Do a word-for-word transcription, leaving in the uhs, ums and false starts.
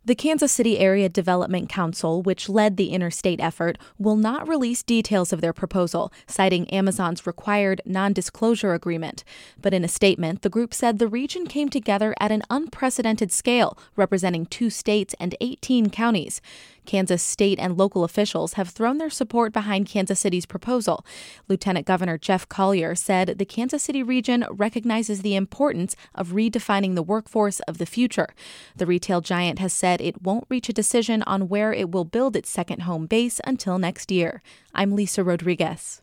The Kansas City Area Development Council, which led the interstate effort, will not release details of their proposal, citing Amazon's required non-disclosure agreement. But in a statement, the group said the region came together at an unprecedented scale, representing two states and eighteen counties. Kansas state and local officials have thrown their support behind Kansas City's proposal. Lieutenant Governor Jeff Collier said the Kansas City region recognizes the importance of redefining the workforce of the future. The retail giant has said it won't reach a decision on where it will build its second home base until next year. I'm Lisa Rodriguez.